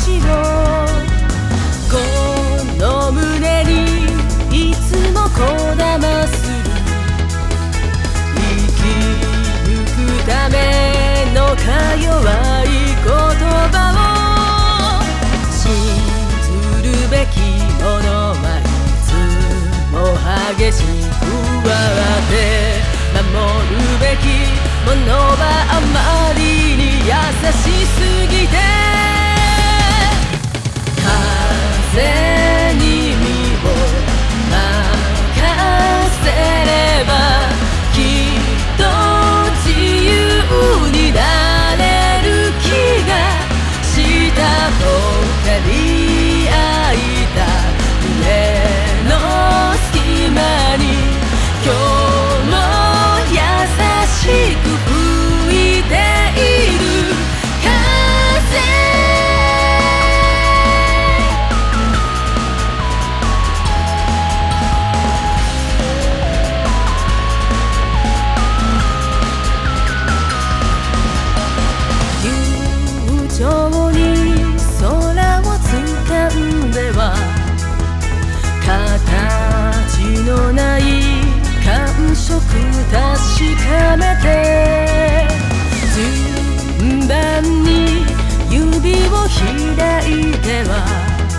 しをこの胸にいつもこだまする生き抜くためのか弱い言葉を信ずるべきものはいつも激しく割って守るべきものはあまりに優しすぎて風に身を任せればきっと自由になれる気がしたとかり合いた胸の隙間に今日も優しく吹いている風悠長に空を掴んでは形のない感触確かめて順番に指を開いては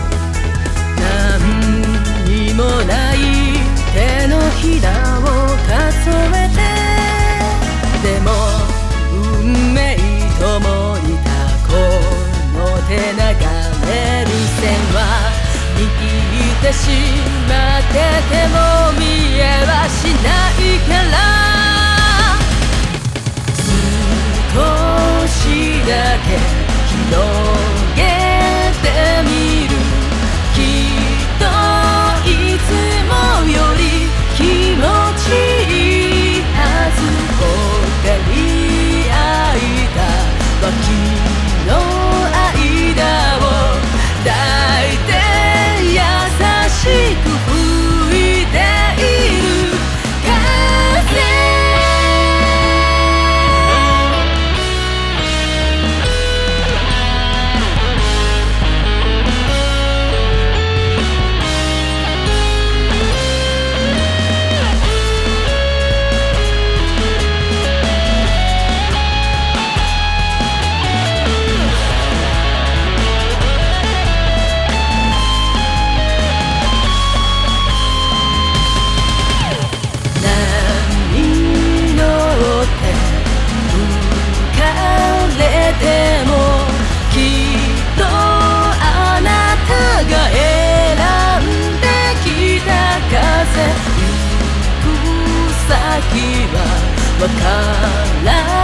何にもない手のひらを数えてでも運命とも似たこの手眺める線は握ってしまってても見えはしないから少しだけ広げてみるきっといつもより気持ちいいはず他に開いた脇の間を抱いて優しく吹いている風でもきっとあなたが選んできた風行く先はわからない